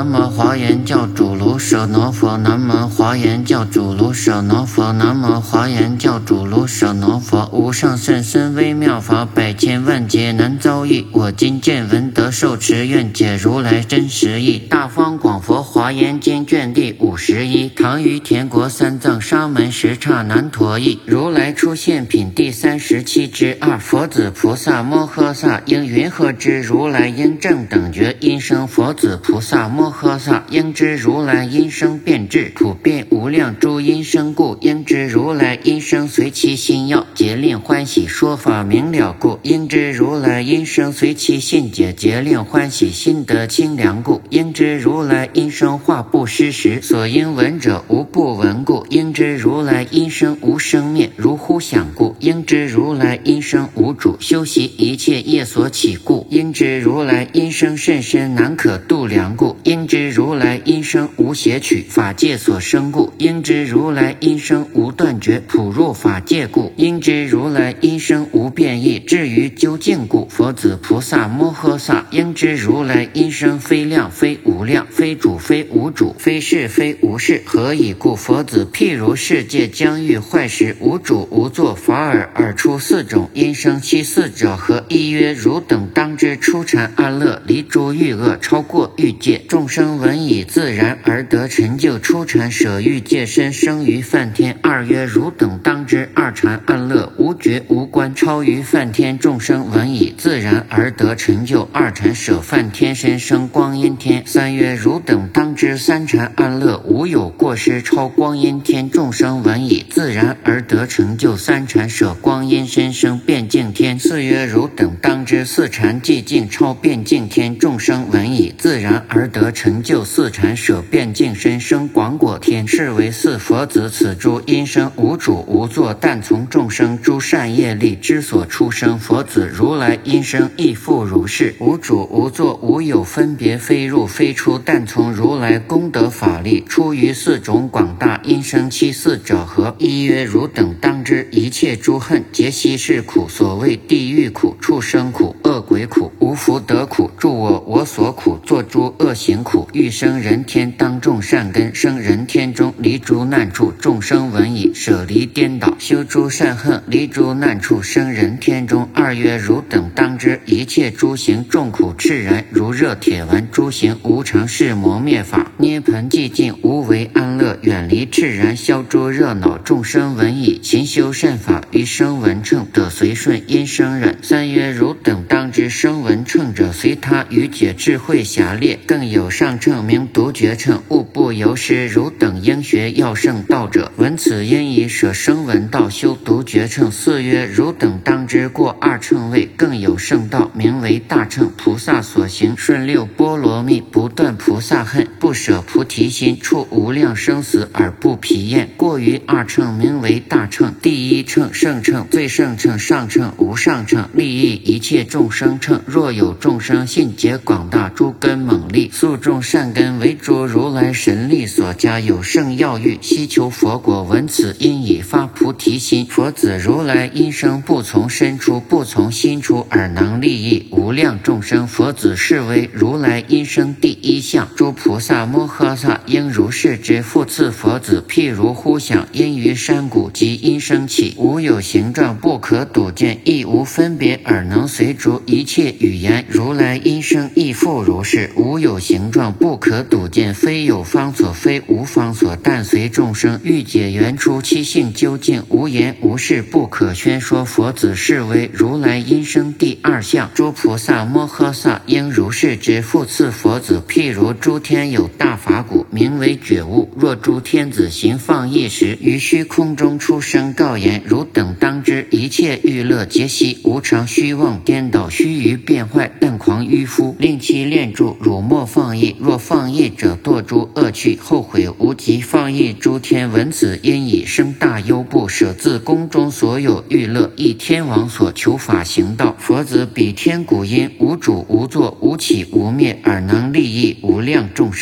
无华严教主卢舍那佛，南无华严教主卢舍那佛，南无华严教主卢舍那佛。无上甚深微妙法，百千万劫难遭遇。我今见闻得受持，愿解如来真实义。大方广佛华严经卷第51，唐于田国三藏沙门什刹难陀译。如来出现品第37之2，佛子菩萨摩诃萨应云何之？如来应正等觉因生佛子菩萨摩诃萨应知如来因生变智，普遍无量诸因生故，应知如来因生随其心要，劫令欢喜说法明了故，应知如来因生随其信解，劫令欢喜心得清凉故，应知如来因生话不失时，所应闻者无不闻故，应知如来因生无生灭，如乎想故，应知如来因生无主，修习一切业所起故，应知如来因生甚深难可度量故，应知如来因生无邪取，法界所生故，应知如来因生无断绝，普入法界故，应知如来因生无变异，至于究竟故。佛子菩萨摩诃萨应知如来因生非量非无量，非主非无主，非是非无是。何以故？佛子譬如世界将欲坏时，无主无作法而出四种因生，其四者何？一曰汝等当知初禅安乐，离诸欲恶，超过欲界，众生闻以自然而得成就初禅，舍欲界身，生于梵天。二曰汝等当知二禅安乐，无觉无观，超于梵天，众生闻以自然而得成就二禅，舍梵天身，生光阴天。三曰汝等当知三禅安乐，无有过失，超光阴天，众生闻以自然而得成就三禅，舍光阴身，生变净天。四曰汝等当知四禅寂静，超变净天，众生闻以自然而得成就四禅，舍变净身，生广果天。是为四佛子。此诸因生无主无作，但从众生诸善业力之所出生。佛子如来因生亦复如是，无主无作，无有分别，非入非出，但从如来功德法力出于四种广大因生。其四者何？一曰汝等当知一切诸恨皆悉是苦，所谓地狱苦、畜生苦、恶鬼苦、无福德苦、助我所苦、作诸恶行苦。欲生人天，当种善根，生人天中离诸难处，众生闻已舍离颠倒，修诸善恨，离诸难处，生人天中。二曰汝等当知一切诸行众苦炽然，如热铁丸，诸行无常是磨灭法，涅盘寂静无为安乐，远离炽然，消诸热恼，众生闻已勤修善法，于声闻乘得随顺因生忍。三曰汝等当知声闻乘者，随他愚解智慧狭劣，更有上乘名独觉乘，勿不由师。汝等应学要圣道者，闻此应以舍声闻道，修独觉乘。四曰汝等当知过二乘位，更有圣道名为大乘。菩萨所行顺六波罗蜜，不断菩萨恨，不舍菩提心，处无量生死而不疲厌。过于二乘名为大乘。第一乘圣乘、最圣乘、上乘、无上乘，利益一切众生乘。若有众生信解广大，诸根猛力，速种善根，为诸如来神力所加，有圣要欲，希求佛果。闻此因以发菩提心。佛子如来因生不从身出，不从心出，而能利益无量众生。佛子是为如来因生第一相。诸菩萨摩诃萨应如是之。复次佛子譬如乎想，因于山谷及因生起，无有形状，不可睹见，亦无分别，而能随逐一切语言。如来因生亦复如是，无有形状，不可睹见，非有方所，非无方所，但随众生欲解原出其性究竟，无言无事，不可宣说。佛子是为如来因生第二相。诸菩萨摩诃萨应如是之。复次佛子譬如诸天有大法鼓，名为觉悟。若诸天子行放逸时，于虚空中出声告言：汝等当知一切欲乐皆悉无常，虚妄颠倒，须臾变坏，但狂愚夫，令其恋住，汝莫放逸。若放逸者，堕诸恶趣，后悔无及。放逸诸天闻此，因以生大忧怖，舍自宫中所有欲乐，亦天王所求法行道。佛子彼天鼓音，无主无作，无起无灭，而能利益无量众生。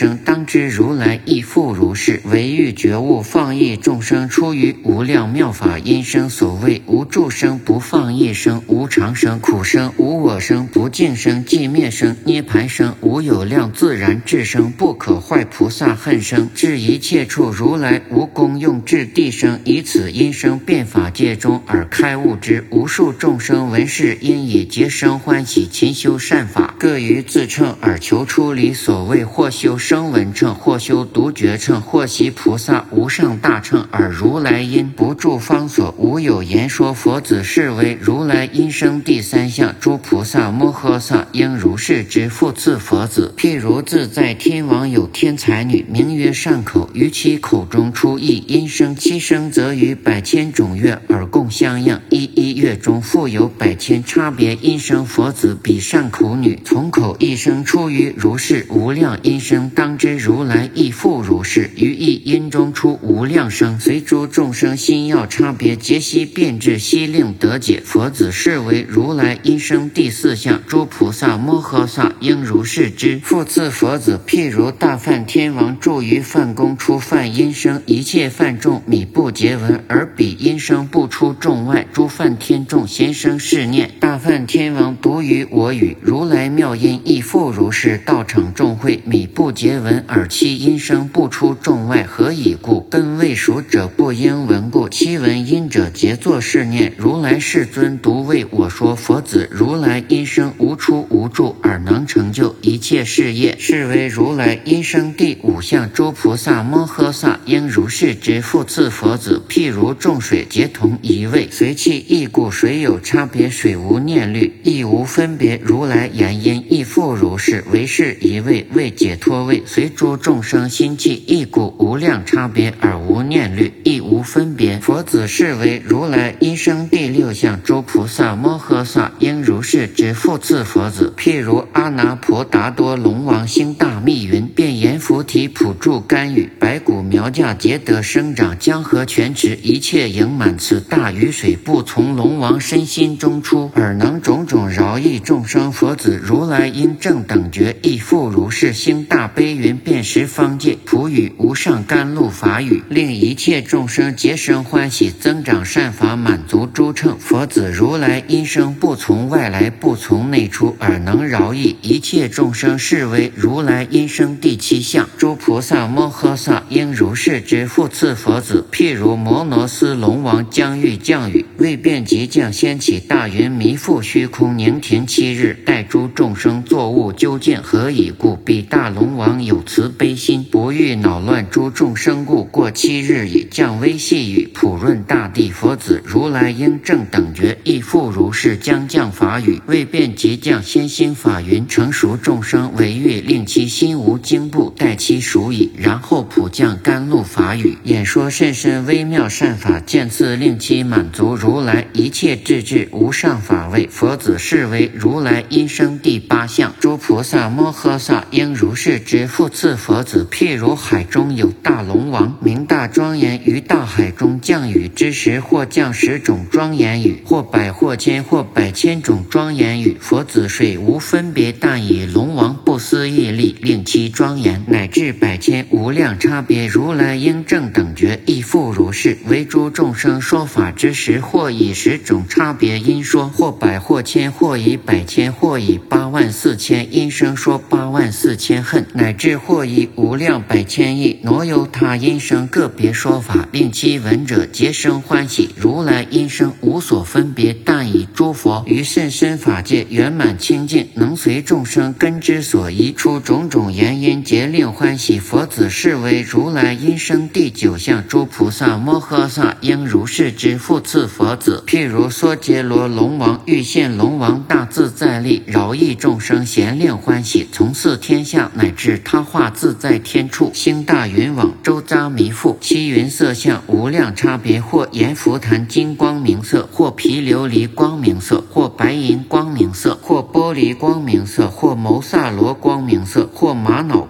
生，当知如来亦复如是。唯欲觉悟放逸众生，出于无量妙法因生。所谓无住生、不放逸生、无常生、苦生、无我生、不净生、寂灭生、涅盘生、无有量自然智生、不可坏菩萨恨生。至一切处如来无功用智地生，以此因生变法界中而开悟之。无数众生闻是因以结生欢喜，勤修善法，各于自称而求出离。所谓或修声闻乘，或修独觉乘，或习菩萨无上大乘，而如来因不住方所，无有言说。佛子是为如来因生第三相，诸菩萨摩诃萨应如是之复次佛子。譬如自在天王有天才女，名曰善口，于其口中出一音声，其声则于百千种乐而共相应，一乐中复有百千差别音声。佛子彼善口女，从口一声出于如是无量音声，当知如来亦复如是。于一音中出无量声，随诸众生心要差别，皆悉变质，悉令得解。佛子是为如来因生第四相，诸菩萨摩诃萨应如是之。复次佛子，譬如大梵天王住于梵宫，出梵音声，一切梵众米不结闻，而彼音声不出众外。诸梵天众咸生是念：大梵天王独于我语，如来妙音亦复如是。道场众会米不结闻，而其音声不出众外，何以故？根未熟者不应闻故，其闻音者皆作是念：如来世尊独为我说。佛子，如来音声无出无住，而能成就一切事业，是为如来因生第五相。诸菩萨摩诃萨应如是之。复次佛子，譬如众水皆同一味，随其异故，水有差别，水无念虑，亦无分别。如来言音亦复如是，为是一味，为解脱味，随诸众生心气异故，无量差别，而无念虑，亦无分别。佛子是为如来因生第六相。诸菩萨摩诃萨应如是之。复次佛子，譬如阿那婆达多龙王兴大密云，便言菩提普助甘雨，白骨苗架皆得生长，江河泉池一切盈满。此大雨水不从龙王身心中出，而能种种饶益众生。佛子，如来因正等觉亦复如是，兴大悲云，遍十方界，普语无上甘露法语，令一切众生皆生欢喜，增长善法，满足诸乘。佛子，如来因生不从外来，不从内出，而能饶益一切众生，是为如来因生第七相。诸菩萨摩诃萨应如是之。复次佛子，譬如摩罗斯龙王将欲降雨，未便即降，掀起大云，弥覆虚空，宁停7日，待诸众生作物究竟。何以故？彼大龙王有慈悲心，不欲恼乱诸众生故。过7日已，降微细雨，普润大地。佛子，如来应正等觉亦复如是，将降法雨，未便即降，先兴法云，成熟众生，唯欲令其心无惊怖，待其熟矣，然后普降甘露法语，演说甚深微妙善法，见次令其满足如来一切智智无上法位。佛子是为如来因生第八相。诸菩萨摩诃萨应如是之。复次佛子，譬如海中有大龙王，名大庄严，于大海中降雨之时，或降10种庄严雨，或百或千或百千种庄严雨。佛子，水无分别，但以龙王不思议力，令其庄严，乃至百千无量差别。如来应正等觉亦复如是，为诸众生说法之时，或以10种差别音说，或百或千，或以百千，或以84000音声说84000恨，乃至或以无量百千亿挪由他音声个别说法，令其闻者皆生欢喜。如来因生无所分别，但以诸佛于甚深法界圆满清净，能随众生根之所依，出种种言音，皆令欢喜。佛子是为如来因生第九相。诸菩萨摩诃萨应如是之。复次佛子，譬如娑竭罗龙王欲现龙王大自在力，饶益众生，咸令欢喜，从4天下乃至他化自在天处，兴大云网，周匝弥覆，其云色相无量差别，或阎浮檀金光明色，或毗琉璃光明色，或白银光明色，或玻璃光明色，或牟萨罗光明色，或玛瑙光明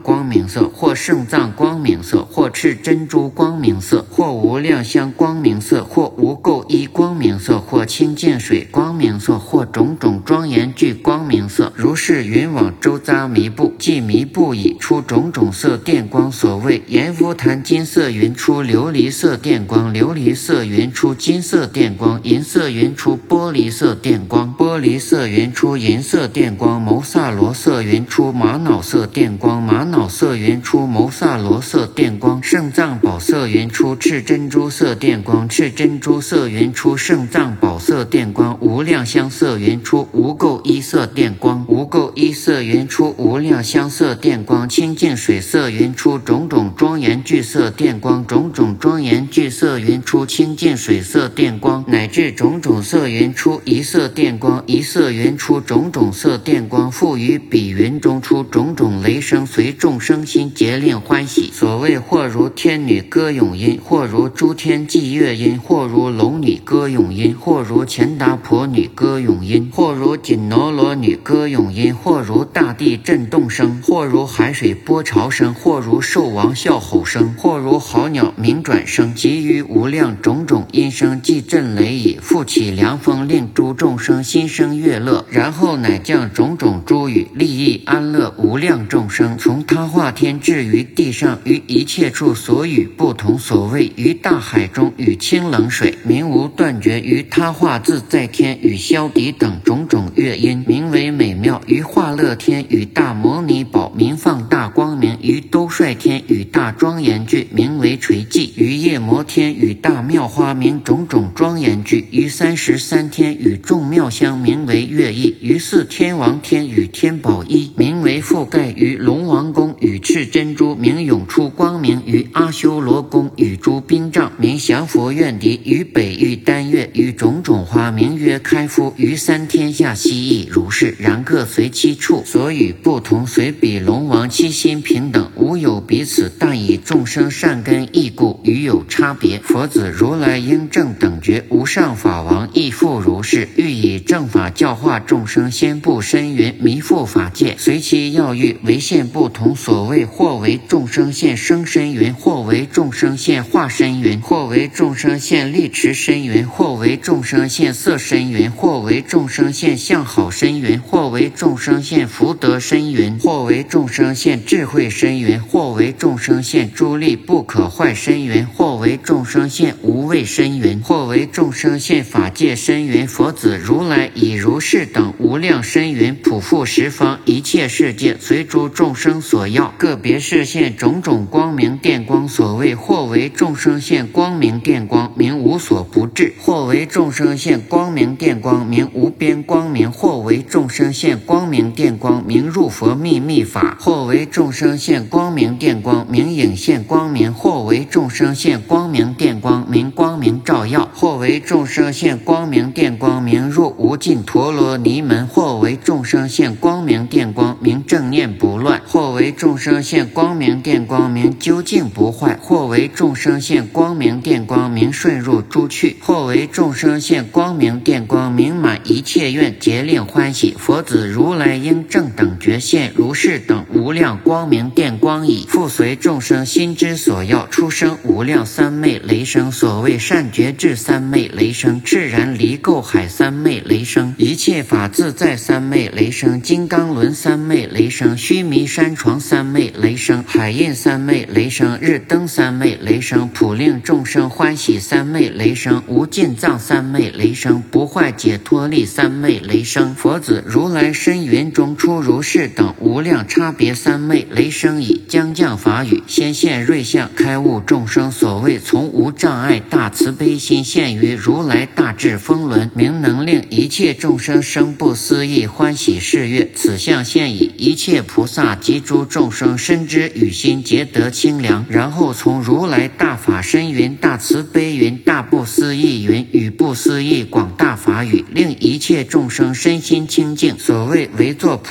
色，或圣藏光明色，或赤珍珠光明色，或无量香光明色，或无垢衣光明色，或清净水光明色，或种种庄严具光明色。如是云往周匝弥布，即弥布已出种种色电光。所谓阎浮檀金色云出琉璃色电光，琉璃色云出金色电光，银色云出玻璃色电光，玻璃色云出银色电光，牟萨罗色云出玛瑙色电光，玛瑙色云出牟萨罗色电光，圣藏宝色云出赤珍珠色电光，赤珍珠色云出圣藏宝色电光，无量香色云出无垢衣色电光，无垢衣色云出无量香色电光，清净水色云出种种庄严具色电光，种种庄严具色云出清净水色电光，乃至种种色云出一色电光，一色云出种种色电光，复于彼云中出种种雷声，随众生心结令欢喜。所谓或如天女歌咏音，或如诸天伎乐音，或如龙女歌咏音，或如乾达婆女歌咏音，或如紧罗罗女歌咏音，或如大地震动声，或如海水波潮声，或如兽王啸吼声，或如好鸟鸣转声，及于无量种种音声，即震雷已，复起凉风，令诸众生心生悦乐。然后乃降种种诸语，利益安乐无量众生，从他化天至于地上，于一切处所语不同。所谓于大海中与清冷水，名无断绝；于他化自在天与箫笛等种种乐音，名为美妙；于化乐天与大摩尼宝，名放大光明；于兜率天与大庄严具，名为垂寂；于夜摩天与大妙花，名种种庄严具；于33天与众妙香，名为乐意；于四天王天与天宝衣，名为覆盖；于龙王宫与赤珍珠，名涌出光明；于阿修罗宫与诸兵杖，名降伏怨敌；于北域丹月与种种花，名曰开敷；于三天下蜥蜴如是。然各随其处所语不同，随彼龙王七心平等，无有彼此，但以众生善根异故，与有差别。佛子如来应正等觉，无上法王亦复如是，欲以正法教化众生，先布深云弥覆法界，随其要欲为现不同。所谓或为众生现生身云，或为众生现化身云，或为众生现力持身云，或为众生现色身云，或为众生现相好身云，或为众生现福德身云，或为众生现智慧身云，或为众生现诸力不可坏身云，或为众生现无畏身云，或为众生现法界身云。佛子如来以如是等无量身云，普覆十方一切世界，随诸众生所要，个别示现种种光明电光。所谓或为众生现光明电光，名无所不至；或为众生现光明电光，名无边光明；或为众生现光明电光，名入佛秘密法；或为众生现光明电光，名影现光明；或为众生现光明电光，名光明照耀；或为众生现光明电光，名入无尽陀罗尼门；或为众生现光明电光，名正念不乱；或为众生现光明电光，名究竟不坏；或为众生现光明电光，名顺入诸趣；或为众生现光明电光，名满一切愿，结令欢喜。佛子如来应正等觉现如是等无量光明电光已，复随众生心之所要，出生无量三昧雷声。所谓善觉智三昧雷声，炽然离垢海三昧雷声，一切法自在三昧雷声，金刚轮三昧雷声，须弥山床三昧雷声，海印三昧雷声，日灯三昧雷声，普令众生欢喜三昧雷声，无尽藏三昧雷声，不坏解脱力三昧雷声。佛子如来身云中出如是等无量差别三昧雷声已，将降法语，先现瑞相，开悟众生。所谓从无障碍大慈悲心现于如来大智风轮，名能令一切众生生不思议欢喜事悦。此相现已，一切菩萨及诸众生深知与心皆得清凉。然后从如来大法身云、大慈悲云、大不思议云与不思议广大法语，令一切众生身心清净。所谓为作菩提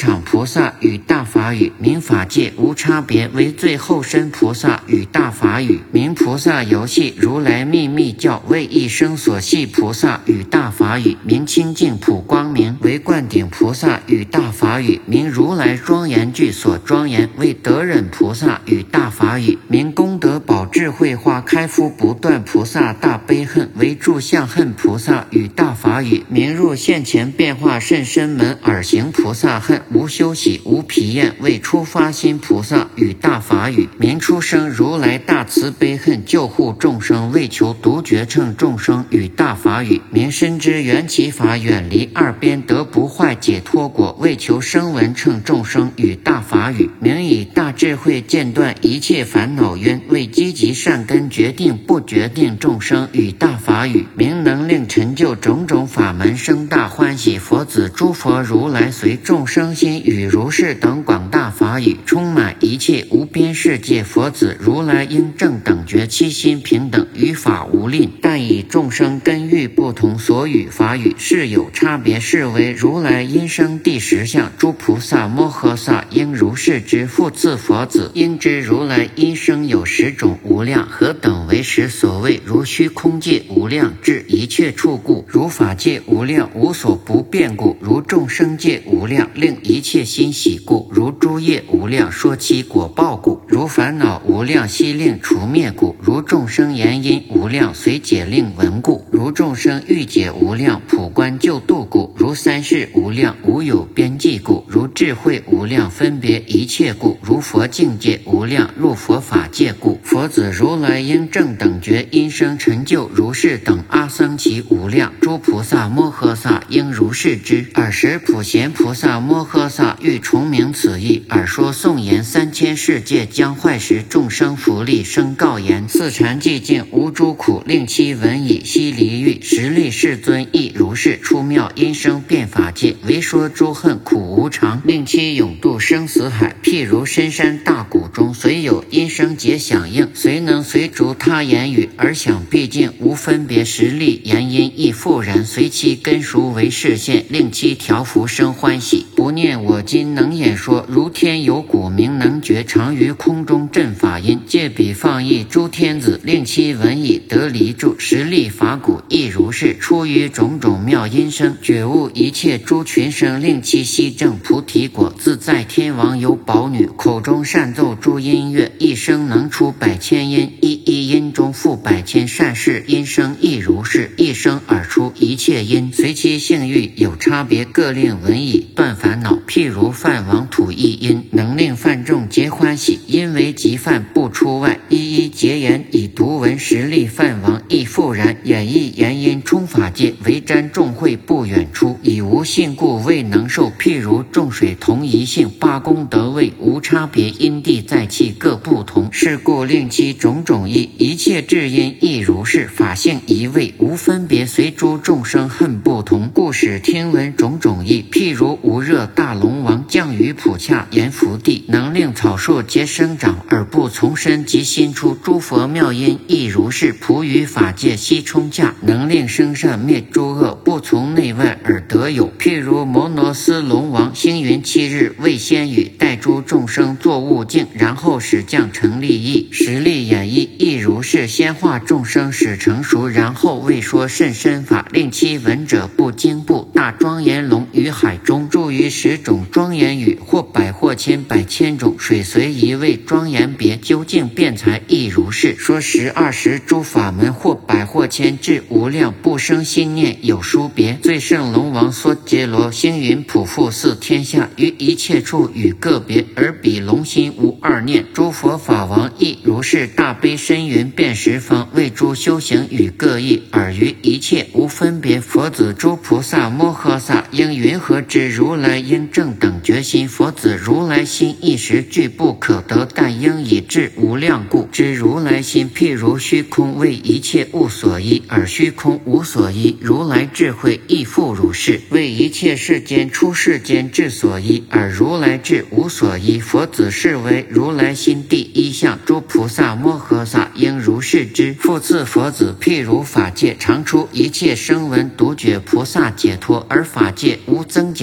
场菩萨与大法语名法界无差别，为最后身菩萨与大法语名菩萨游戏如来秘密教，为一生所系菩萨与大法语名清净普光明，为灌顶菩萨与大法语名如来庄严具所庄严，为得忍菩萨与大法语名功德宝智慧花开敷不断菩萨大悲恨，为住相恨菩萨与大法语名入现前变化甚深门耳行菩萨恨，无休息无疲厌，为出发心菩萨与大法语名出生如来大慈悲恨，救护众生，为求独觉乘众生与大法语名深知缘起法，远离二边得不坏解脱果，为求声闻乘众生与大法语名以大智慧间断一切烦恼冤，为积极善根决定不决定众生与大法语名能令成就种种法门生大欢喜，佛子诸佛如来随众生心与如是等广大法语充满一切无边世界，佛子如来应正等觉七心平等，于法无吝，但以众生根欲不同，所语法语是有差别，是为如来因生第十相，诸菩萨摩诃萨应如是知。复次佛子应知如来因生有十种无量，何等为十？所谓如虚空界无量至一切处故，如法界无量无所不变故，如众生界无量令一切心喜故，如诸业无量说其果报故，如烦恼无量悉令除灭故，如众生言因无量随解令闻故，如众生欲解无量普观救度故，如三世无量无有边际故，如智慧无量分别一切故，如佛境界无量入佛法界故。佛子如来应正等觉因生成就如是等阿僧祇无量，诸菩萨摩诃萨应如是知。尔时普贤菩萨摩诃萨欲重明此义，尔说颂言3000世界将坏时，众生福利生告言，四禅寂静无诸苦，令其闻已悉离欲，实力世尊亦如是出妙因生变法界，为说诸恨苦无常，令其永渡生死海。譬如深山大谷中虽有因生结响应，虽能随逐他言语而想毕竟无分别，实力言因亦复然，随其根熟为示现，令其调伏生欢喜。不念我今能演说，如天有鼓名能觉，常于空中振法音，借彼放逸诸天子，令其闻已得离住，实力法鼓亦如是，出于种种妙音声，觉悟一切诸群生，令其悉证菩提果。自在天王有宝女，口中善奏诸音乐，一生能出百千音，一音中复百千善事，音声亦如是，一生而出一切音，随其性欲有差别，各令闻已断烦恼。譬如梵王吐一音，能令梵众皆欢喜，因为即梵不出外，一结言以独闻，实力梵王亦复然，演绎言音充法界，为瞻众会不远出，以无性故未能受。譬如众水同一性，八功德位无差别，因地在气各不同，是故令其种种义，一切智因亦如是，法性一味无分别，随诸众生恨不同，故使听闻种种义。譬如无热大龙王降于普洽阎浮地，能令草树皆生长而不从身及心出，诸佛妙音亦如是，普于法界悉充洽，能令生善灭诸恶，不从内外而得有。譬如摩罗斯龙王星云7日为仙语，待诸众生作悟境，然后使降成利益，实力演绎亦如是，先化众生使成熟，然后为说甚深法，令其闻者不惊怖。大庄严龙于海中住于10种庄严语，或百或千百千种，水随一味庄严别，究竟辩才亦如是，说10、20诸法门，或百或千至无量，不生心念有殊别。最胜龙王娑竭罗星云普覆四天下，于一切处与个别，而彼龙心无二念。诸佛法王亦如是，大悲深云遍十方，为诸修行与各异，而于一切无分别。佛子诸菩萨摩诃萨应云何知？如来应正等觉心，佛子如来心一时具不可得，但应以至无量故。知如来心譬如虚空，为一切物所依，而虚空无所依。如来智慧亦复如是，为一切世间出世间智所依，而如来智无所依。佛子是为如来心第一相，诸菩萨摩诃萨应如是知。复次佛子譬如法界常出一切声闻独觉菩萨解脱，而法界无增减，如来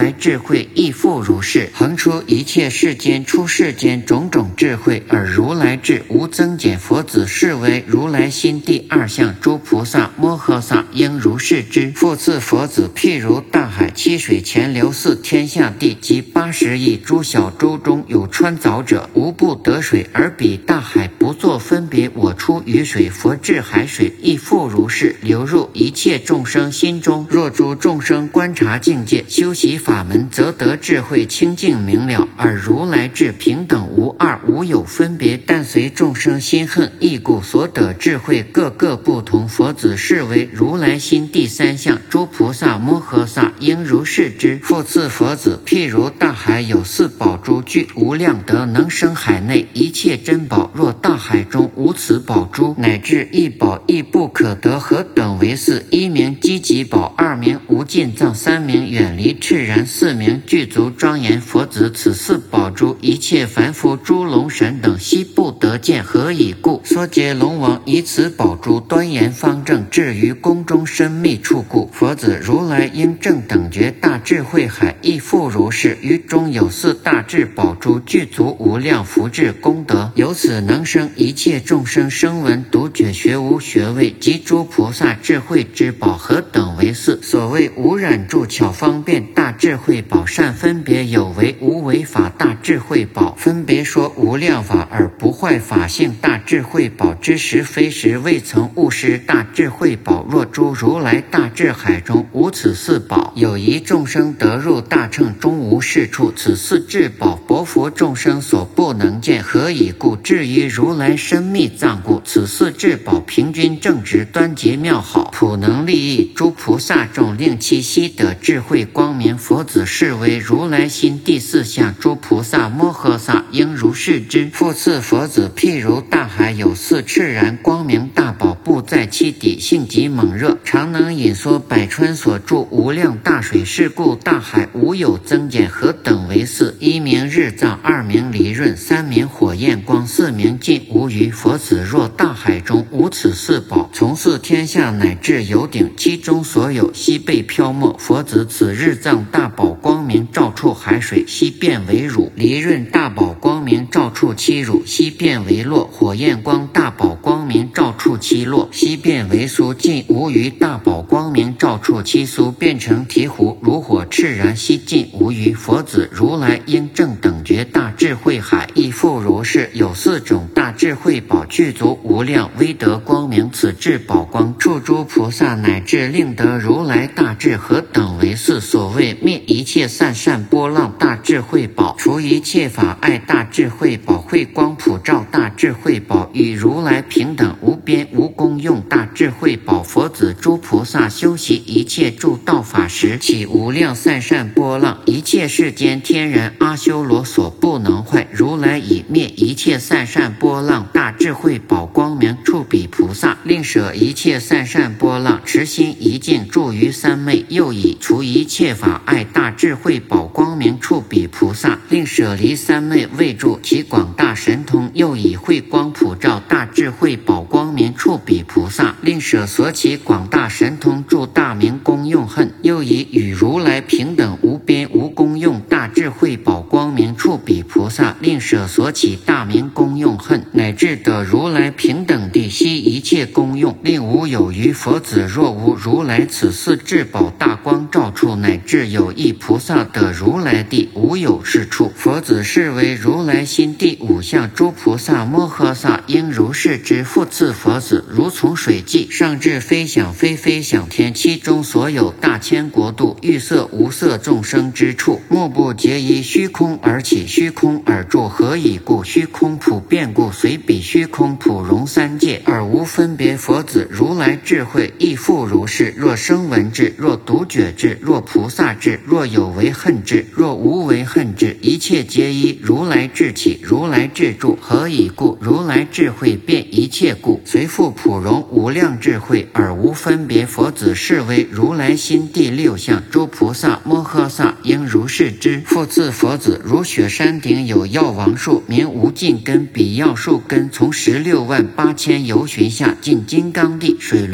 来智慧亦复如是，恒出一切世间出世间种种智慧，而如来智无增减。佛子是为如来心第二相，诸菩萨摩诃萨应如是知。复次佛子，譬如大海七水前流四天下地及80亿诸小洲中有穿凿者，无不得水，而彼大海不作分别，我出于水，佛至海水亦复如是，流入一切众生心中。若诸众生观察境界，修习法门，则得智慧清净明了，而如来智平等无二，无有分别，但随众生心恨意故，所得智慧各个不同。佛子是为如来心第三相，诸菩萨摩诃萨应如是知。复次佛子，譬如大海有四宝珠，具无量德，能生海内一切珍宝。若大海中无此宝珠，乃至一宝亦不可得，何等为四？一名积集宝，二名无尽藏，三名远离赤然，四名具足庄严。佛子，此四宝珠，一切凡夫诸龙神等悉不得见，何以故？娑竭龙王以此宝珠端严方正，至于宫中深密处故。佛子，如来应正等觉大智慧海亦复如是，于中有四大智宝珠，具足无量福智功德，由此能生一切众生声闻独觉学无学位及诸菩萨智慧之宝。何等为四？所谓无染著巧方便大智慧宝，善分别有为无为法大智慧宝，分别说无量法而不坏法性大智慧宝，知实非实未曾悟失大智慧宝。若诸如来大智海中无此四宝，有一众生得入大乘中无是处，此四智宝薄佛众生所不能见，何以故？至于如来深密藏故。此四智宝平均正直端洁妙好，普能利益诸菩萨众，令其悉得智慧光明。佛子是为如来心第四相，诸菩萨摩诃萨应如是知。复次佛子，譬如大海有四赤然光明大宝，不在其底，性极猛热，常能引缩百川所注无量大水，是故大海无有增减。何等为四？一名日藏，二名离润，三名火焰光，四名尽无余。佛子，若大海中无此四宝，从四天下乃至有顶，其中所有悉被漂没。佛子，此日藏大宝光明照触海水，悉变为乳；离润大宝光明照触其乳，悉变为络；火焰光大宝光明照触其络，悉变为酥；尽无余大宝光明照触其酥，变成醍醐，如火炽然，悉尽无余。佛子，如来应正等觉大智慧海亦复如是，有四种大智慧宝，具足无量威德光明，此智宝光触诸菩萨，乃至令得如来大智。何等为四？所谓灭一切散善波浪大智慧宝，除一切法爱大智慧宝，慧光普照大智慧宝，与如来平等无边无功用大智慧宝。佛子，诸菩萨修习一切助道法时，起无量散善波浪，一切世间天人阿修罗所不能坏。如来以灭一切散善波浪大智慧宝光明触彼菩萨，令舍一切散善波浪，持心一境住于三昧。又以除一切法爱大智慧宝光明触彼菩萨，令舍离三昧为住其广大神通。又以慧光普照大智慧宝光明触彼菩萨，令舍所起广大神通助大明功用恨。又以与如来平等无边无功用大智慧宝光明触彼菩萨，令舍所起大明功用恨，乃至得如来平等地悉一切功用，令无有余。佛子，若无如来此四智宝大光照处，乃至有一菩萨得如来地，无有是处。佛子，是为如来心第五相，诸菩萨摩诃萨应如是知。复次佛子，如从水际上至飞想非飞想天，其中所有大千国度欲色无色众生之处，莫不皆依虚空而起，虚空而住。何以故？虚空普遍故，随彼虚空普容三界，而无分别。佛子，如来智慧亦复如是。若声闻智，若独觉智，若菩萨智，若有为恨智，若无为恨智，一切皆依如来智起，如来智住。何以故？如来智慧遍一切故，随复普容无量智慧，而无分别。佛子，是为如来心第六相，诸菩萨摩诃萨应如是知。复次佛子，如雪山顶有药王树，名无尽根，彼药树根从168000由旬下进金刚地，水轮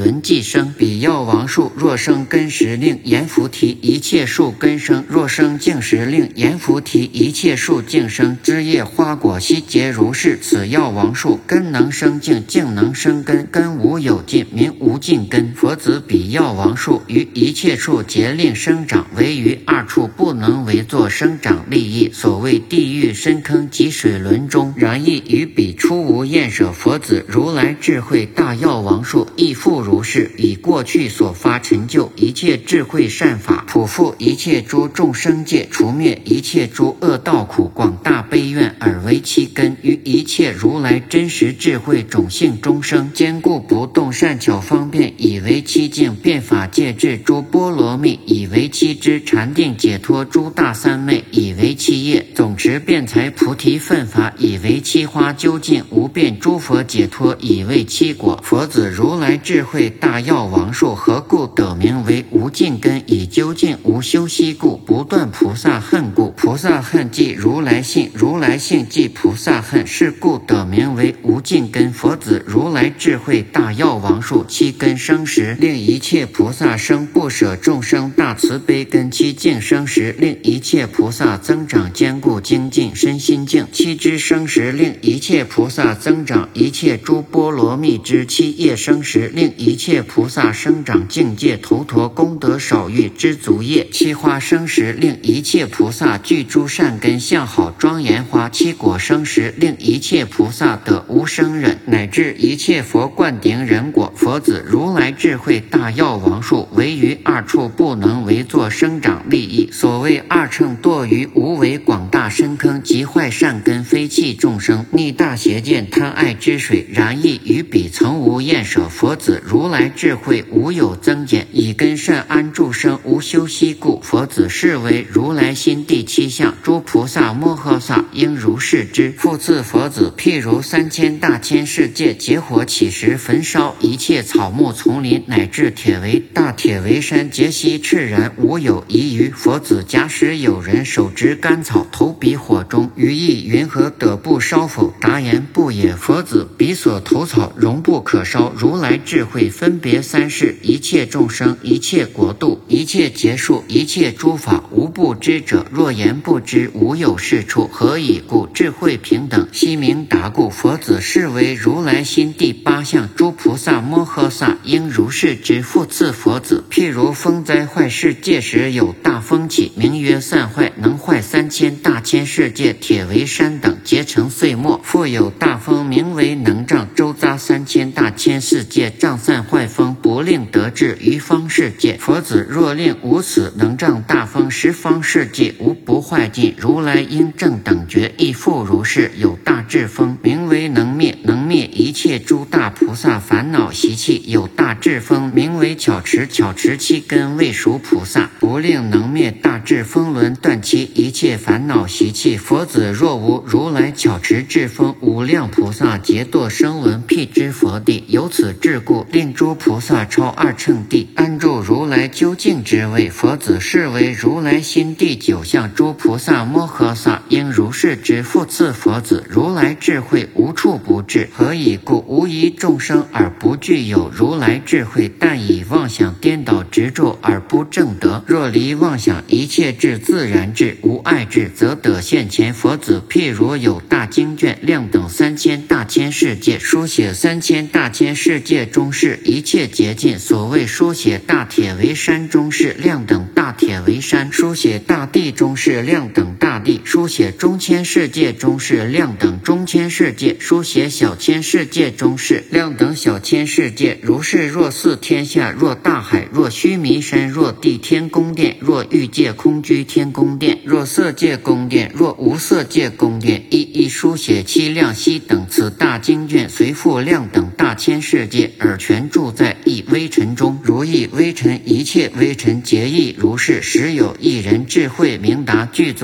轮既生，彼药王树若生根时，令阎浮提一切树根生；若生茎时，令阎浮提一切树茎生。枝叶花果悉皆如是。此药王树，根能生茎，茎能生根，根无有尽，名无尽根。佛子彼药王树于一切处皆令生长，唯于二处不能为作生长利益。所谓地狱深坑及水轮中，然亦于彼初无厌舍。佛子如来智慧大药王树亦复如是，以过去所发成就一切智慧善法，普覆一切诸众生界，除灭一切诸恶道苦，广大悲愿而为其根，于一切如来真实智慧种性中生，坚固不动善巧方便，以为其境变法界智诸波罗蜜，以为其知禅定解脱诸大三昧，以为其业总持辩才菩提分法，以为其花究竟无变诸佛解脱，以为其果。佛子如来智慧大药王树，何故得名为无尽根？以究竟无修习故，不断菩萨恨故。菩萨恨即如来性，如来性即菩萨恨，是故得名为无尽根。佛子如来智慧大药王树，其根生时，令一切菩萨生不舍众生大慈悲根；其净生时，令一切菩萨增长坚固精进身心净；其知生时，令一切菩萨增长一切诸波罗蜜之；其业生时，令一切菩萨生长境界头陀功德少欲知足业；其花生时，令一切菩萨具诸善根相好庄严花；其果生时，令一切菩萨得无生忍，乃至一切佛灌顶忍果。佛子如来智慧大药王树，唯于二处不能为作生长利益。所谓二乘堕于无为广大深坑，极坏善根非弃众生，逆大邪见贪爱之水，然亦于彼曾无厌舍。佛子如来智慧无有增减，以根善安住生，无修习故。佛子是为如来心第七相，诸菩萨摩诃萨应如是知。复次佛子譬如3000大千世界，结火起时焚烧一切草木丛林，乃至铁围大铁围山，皆悉赤然无有疑余。佛子假使有人手执干草，投彼火中，于意云何得不烧否？答言不也。佛子彼所投草容不可烧。如来智慧分别三世，一切众生，一切国度，一切劫数，一切诸法，无不知者。若言不知，无有是处。何以故？智慧平等，悉明达故。佛子是为如来心第八相，诸菩萨摩诃萨应如是知。复次佛子譬如风灾坏世界时，有大风起，名曰散坏，能坏3000大千世界，铁围山等皆成碎末。复有大风，名为能障，周匝3000大千世界，障散坏风，不令得至于方世界。佛子若令无此能障大风，十方世界无不坏尽。如来应正等觉亦复如是。有大智风，名为能灭，能灭一切诸大菩萨烦恼习气。有大智风，名为巧持，巧持其根未属菩萨，不令能灭大智风轮，断其一切烦恼习气。佛子若无如来巧持智风，无量菩萨劫堕声闻辟支佛地。由此智故，令诸菩萨超二乘地，安住如来究竟之位。佛子是为如来心第九相，诸菩萨摩诃萨应如是知。复次佛子如来智慧无处不至。何以故？无一众生而不具有如来智慧，但以妄想颠倒执着而不正得。若离妄想，一切智自然智，无碍智，则得现前。佛子譬如有大经卷，量等3000大千世界，书写3000大千世界中事，一切竭尽。所谓书写大铁围山中事，量等大铁围山；书写大地中事，量等大地；书写中千世界中事，量等中千世界；书写小千世界中事，量等小千世界。如是若四天下，若大海，若须弥山，若地天宫殿，若欲界空居天宫殿，若色界宫殿，若无色界宫殿，一一书写其量悉等。此大经卷随复量等大千世界，而全住在一微尘中。如一微尘，一切微尘皆亦如是。时有一人智慧明达，具足成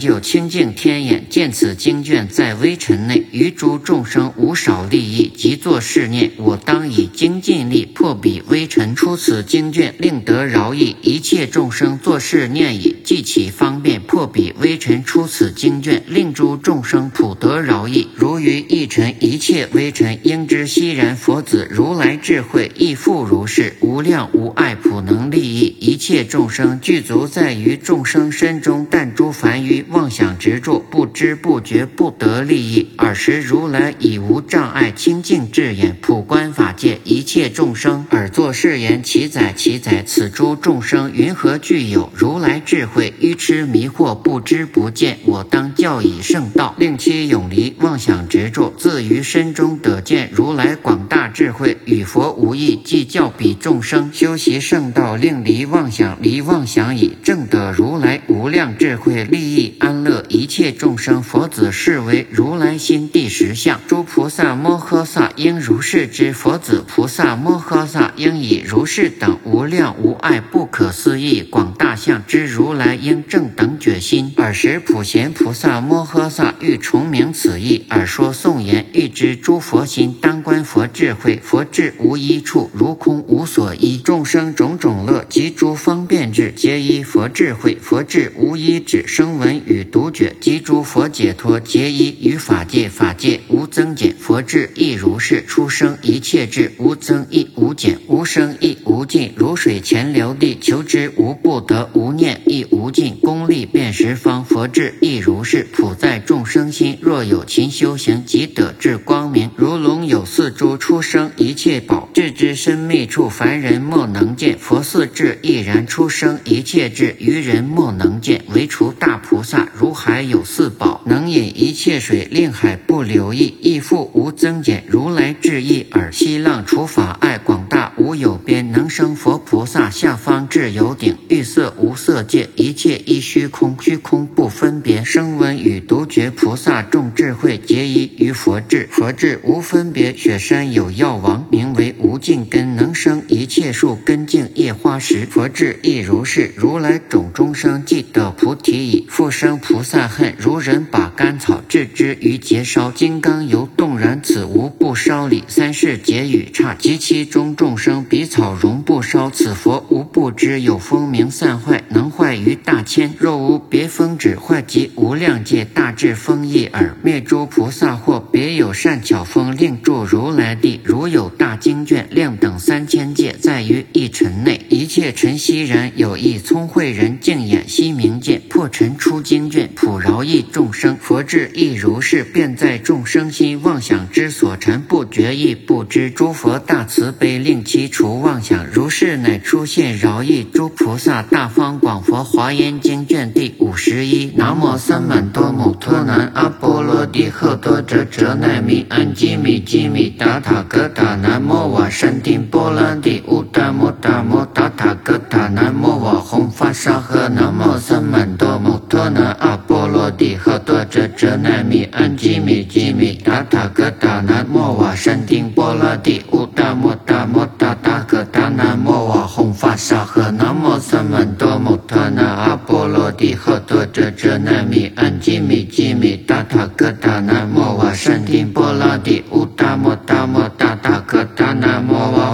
就清净天眼，见此经卷在微尘内，于诸众生无少利益，即作是念：我当以精进力破彼微尘，出此经卷，令得饶益一切众生。作是念已，即起方便破彼微尘，出此经卷，令诸众生普得饶益。如于一尘一切微尘，应知悉然佛子如来智慧亦复如是，无量无碍普能利益一切众生，具足在于众生身中，但诸凡于妄想执着，不知不觉不得利益。尔时如来以无障碍清净智眼，普观法界一切众生，尔作是言：其载其载，此诸众生云何具有如来智慧，愚痴迷惑不知不见，我当教以圣道，令其永离妄想执着，自于身中得见如来广大智慧，与佛无异，即教彼众生修习圣道，令离妄想，离妄想已，正得如来无量智慧，利益安乐一切众生。佛子是为如来心第10相，诸菩萨摩诃萨应如是知，佛子菩萨摩诃萨应以如是等无量无碍不可思议广大相知如来应正等觉心。尔时普贤菩萨摩诃萨欲重明此义，尔说颂言：欲知诸佛心，当观佛智慧，佛智无一处，如空无所依，众生种种乐及诸方便智，皆依佛智慧，佛智无一止，声闻与独觉及诸佛解脱，皆依于法界，法界无增减，佛智亦如是，出生一切智，无增亦无减，无生亦无尽，如水前流地，求之无不得，无念亦无尽，功力遍十方，佛智亦如是，普在众生心，若有勤修行，即得至光明，如龙有四珠，出生一切宝，智之深密处，凡人莫能见，佛似智亦然，出生一切智，愚人莫能见，唯除大菩萨，如海有四宝，能饮一切水，令海不流溢，亦复无增减，如来智义耳。西浪除法爱广大无有边，能生佛菩萨下方至有顶，欲色无色界，一切依虚空，虚空不分别，声闻与独觉菩萨众智慧，皆依于佛智，佛智无分别，雪山有药王，名为无尽根，能生一切树根茎叶花石，佛智亦如是，如来种众生即得菩提已，复生菩萨恨，如人把甘草置之于劫烧，金刚油动然，此无不烧礼，三世劫与刹，及其中众生彼草容不烧，此佛无不知，有风名散坏，能坏于大千，若无别风止坏及无量界，大智风亦耳，灭诸菩萨或别有善巧风，令住如来地，如有大经卷，量等3000界，在于一尘内，一切尘悉然，有一聪慧人，净眼悉明见，破尘出经卷，普饶益众生，佛智亦如是，便在众生心妄想之所缠，不觉亦不知，诸佛大慈悲，令其除妄想，如是乃出现饶益诸菩萨。大方广佛华严经卷第51。南无三满多摩托南阿波罗帝赫多遮遮奈咪安基米基米达塔格达南无瓦山顶波罗帝乌达摩达摩达塔格达南无瓦弘法沙诃南无三满多摩托南阿波罗帝赫多遮遮奈咪安基米基米达塔格达南无瓦山顶波罗帝乌达摩达摩达塔格达南无瓦弘法沙诃南无三满多摩托南阿波罗帝赫多遮遮奈咪安基米基米达塔格达南无瓦山顶波罗帝乌达摩达摩达塔格达南无瓦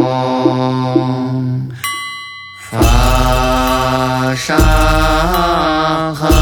弘法沙诃。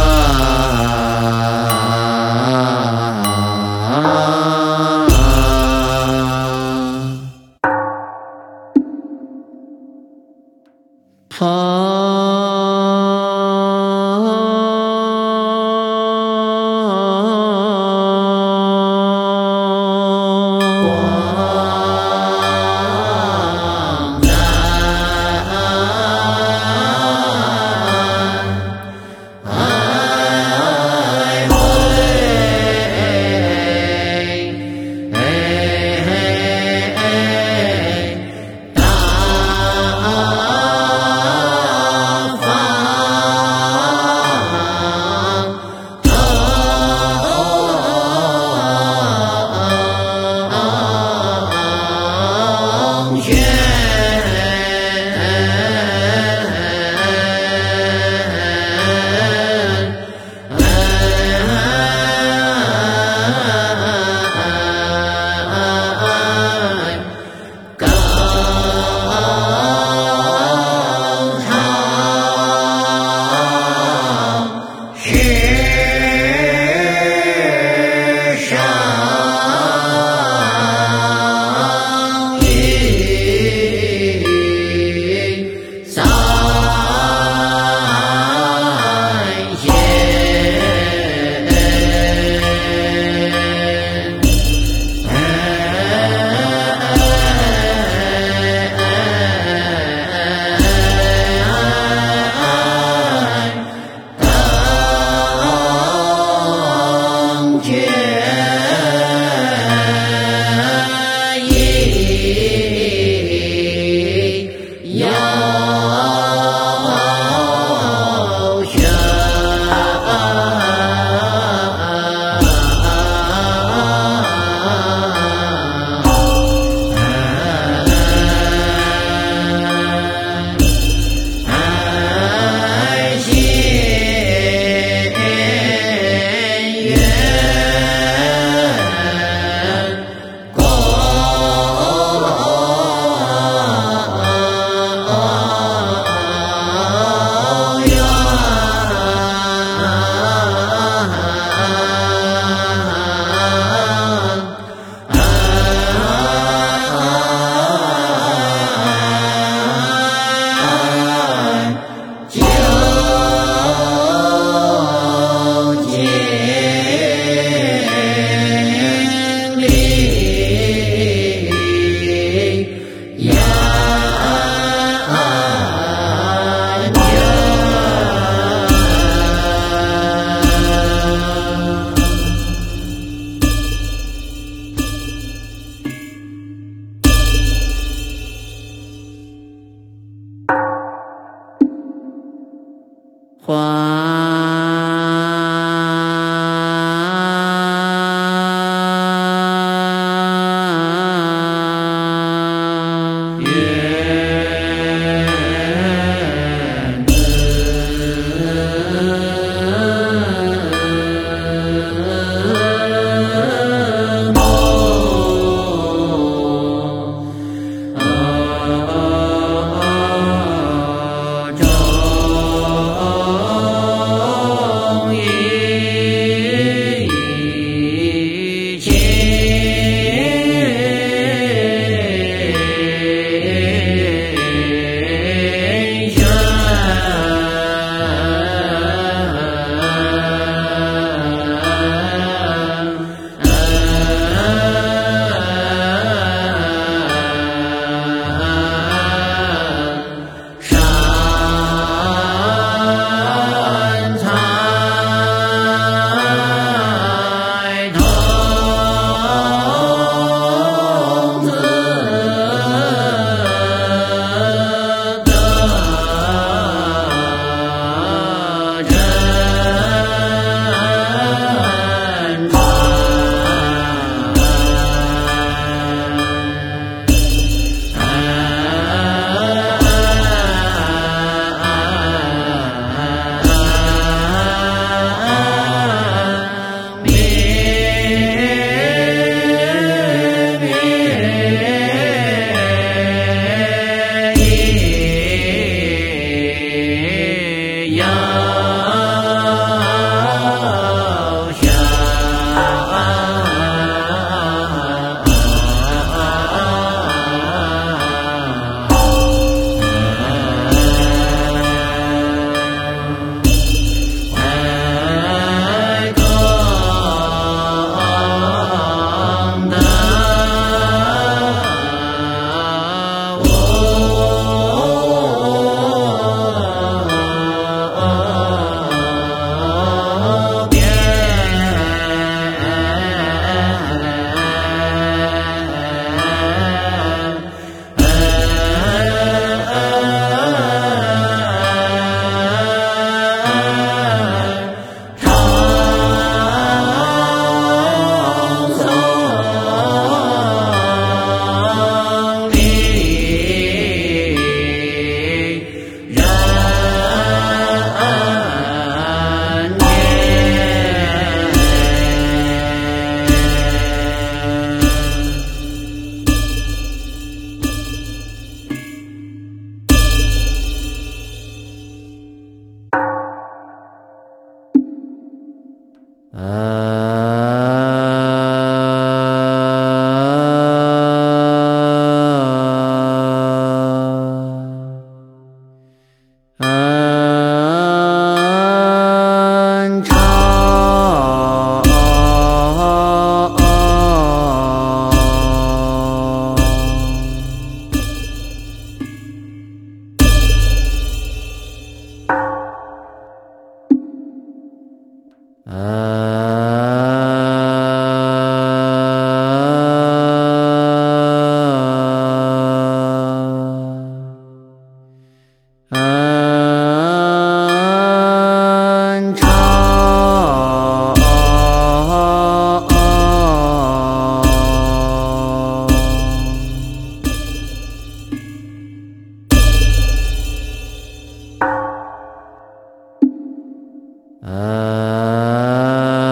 啊。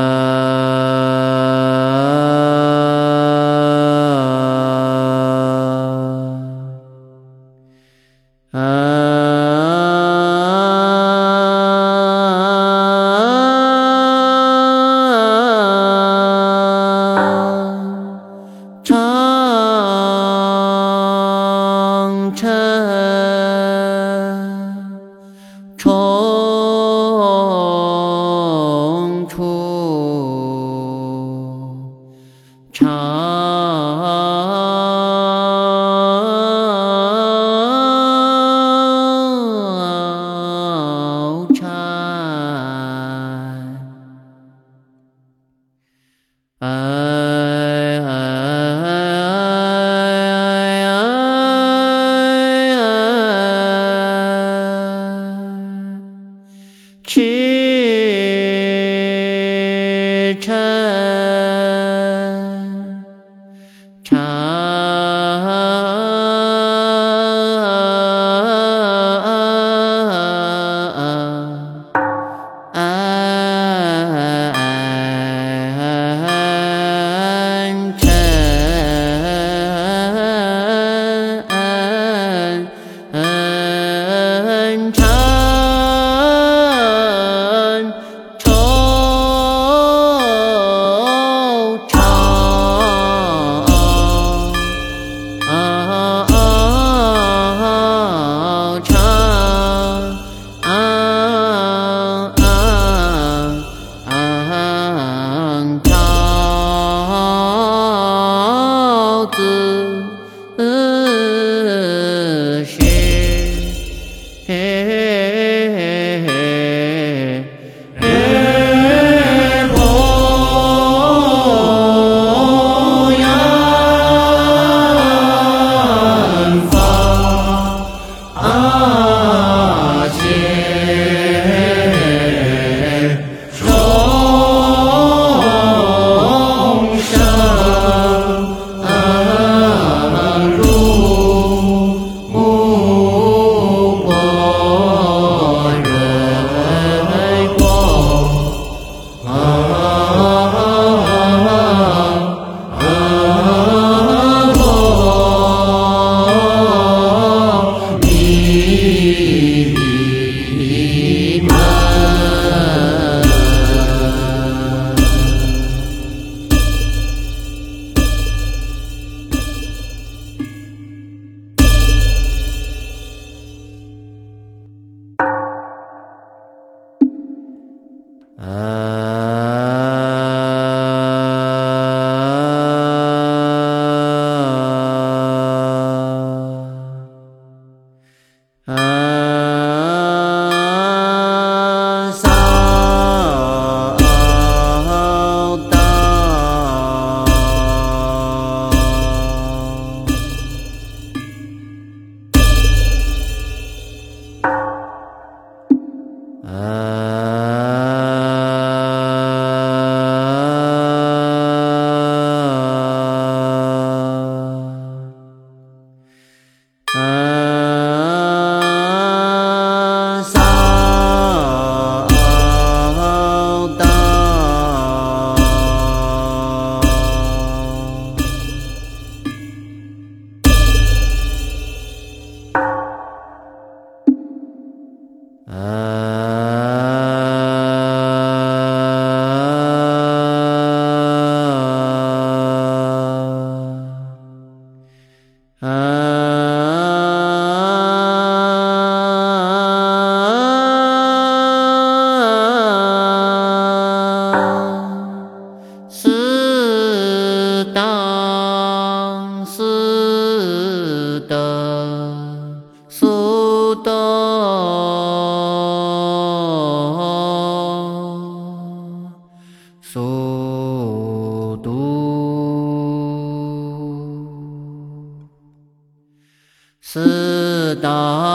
四道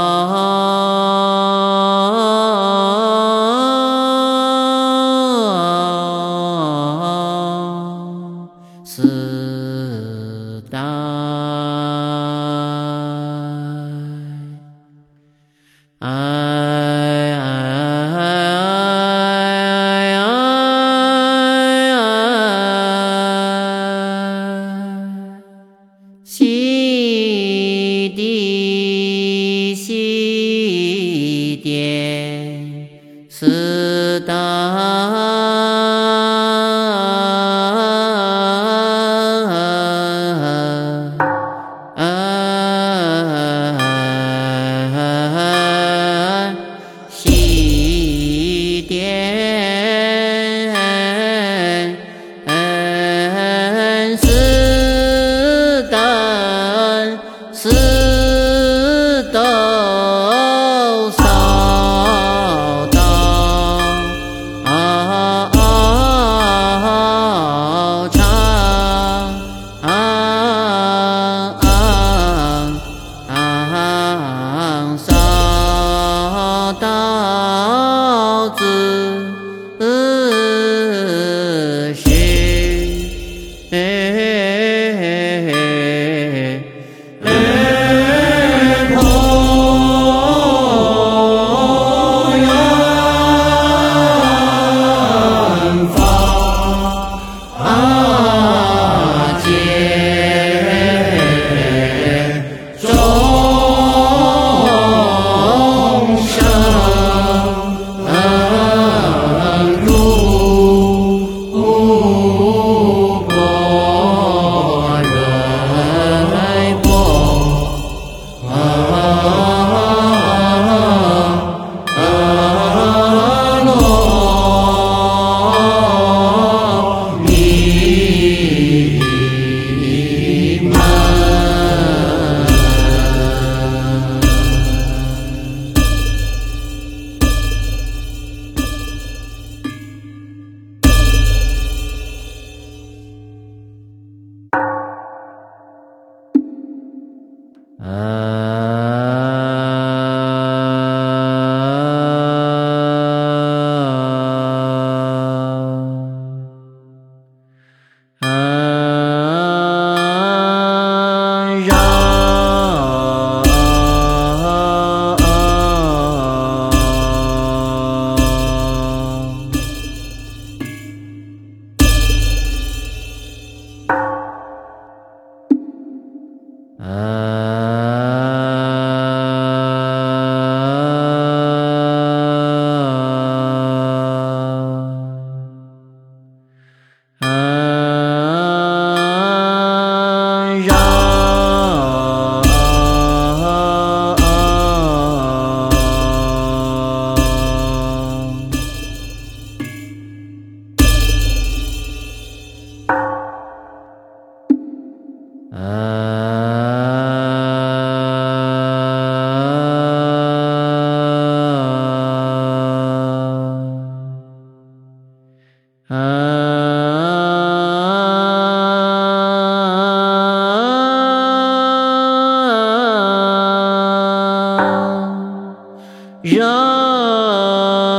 四代西地西点四代西点四代四斗扫到长扫到子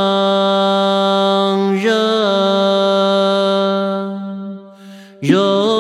让